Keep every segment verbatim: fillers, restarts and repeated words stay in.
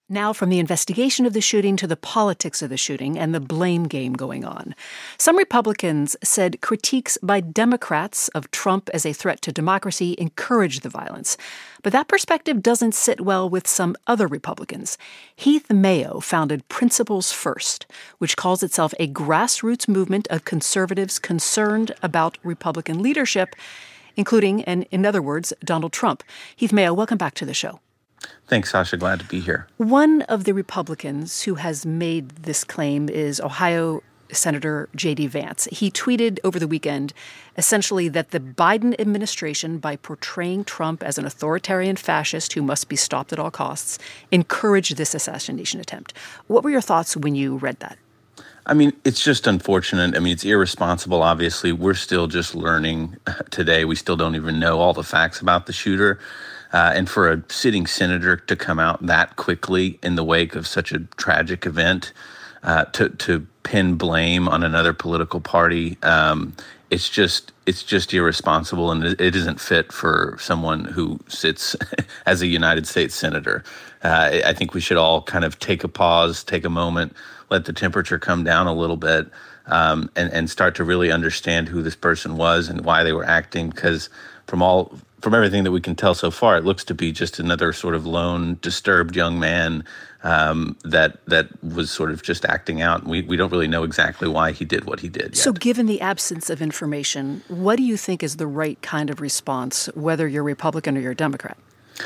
Now from the investigation of the shooting to the politics of the shooting and the blame game going on. Some Republicans said critiques by Democrats of Trump as a threat to democracy encouraged the violence. But that perspective doesn't sit well with some other Republicans. Heath Mayo founded Principles First, which calls itself a grassroots movement of conservatives concerned about Republican leadership, including, and in other words, Donald Trump. Heath Mayo, welcome back to the show. Thanks, Sasha. Glad to be here. One of the Republicans who has made this claim is Ohio Senator J D. Vance. He tweeted over the weekend essentially that the Biden administration, by portraying Trump as an authoritarian fascist who must be stopped at all costs, encouraged this assassination attempt. What were your thoughts when you read that? I mean, it's just unfortunate. I mean, it's irresponsible, obviously. We're still just learning today. We still don't even know all the facts about the shooter. Uh, and for a sitting senator to come out that quickly in the wake of such a tragic event, uh, to to pin blame on another political party, um, it's just it's just irresponsible, and it, it isn't fit for someone who sits as a United States senator. Uh, I think we should all kind of take a pause, take a moment, let the temperature come down a little bit, um, and and start to really understand who this person was and why they were acting. Because from all From everything that we can tell so far, it looks to be just another sort of lone, disturbed young man um, that that was sort of just acting out. We we don't really know exactly why he did what he did yet. So given the absence of information, what do you think is the right kind of response, whether you're Republican or you're Democrat?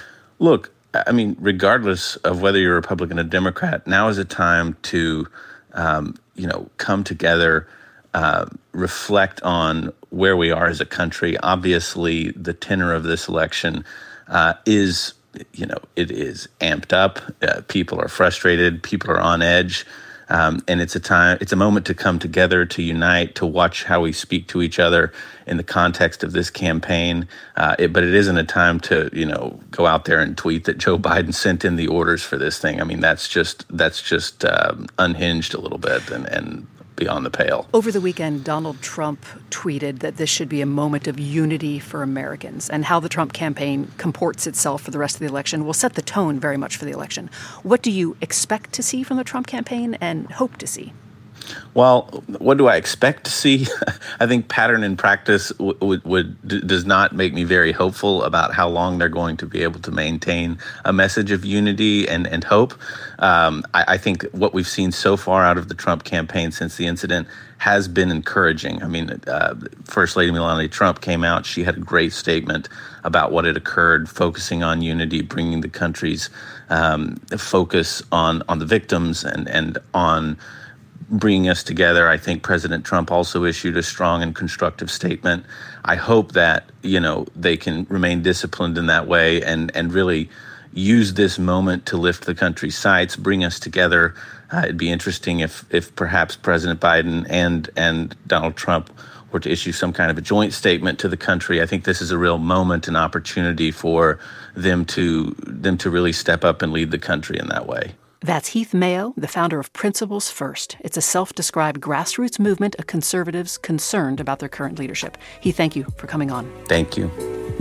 Look, I mean, regardless of whether you're Republican or Democrat, now is a time to, um, you know, come together, uh, reflect on where we are as a country. Obviously, the tenor of this election uh, is, you know, it is amped up. Uh, people are frustrated. People are on edge. Um, and it's a time, it's a moment to come together, to unite, to watch how we speak to each other in the context of this campaign. Uh, it, but it isn't a time to, you know, go out there and tweet that Joe Biden sent in the orders for this thing. I mean, that's just, that's just um, unhinged a little bit and, and beyond the pale. Over the weekend, Donald Trump tweeted that this should be a moment of unity for Americans, and how the Trump campaign comports itself for the rest of the election will set the tone very much for the election. What do you expect to see from the Trump campaign and hope to see? Well, what do I expect to see? I think pattern and practice w- would, would d- does not make me very hopeful about how long they're going to be able to maintain a message of unity and, and hope. Um, I, I think what we've seen so far out of the Trump campaign since the incident has been encouraging. I mean, uh, First Lady Melania Trump came out. She had a great statement about what had occurred, focusing on unity, bringing the country's um, focus on, on the victims and, and on bringing us together. I think President Trump also issued a strong and constructive statement. I hope that, you know, they can remain disciplined in that way and, and really use this moment to lift the country's sights, bring us together. Uh, it'd be interesting if if perhaps President Biden and and Donald Trump were to issue some kind of a joint statement to the country. I think this is a real moment and opportunity for them to them to really step up and lead the country in that way. That's Heath Mayo, the founder of Principles First. It's a self-described grassroots movement of conservatives concerned about their current leadership. Heath, thank you for coming on. Thank you.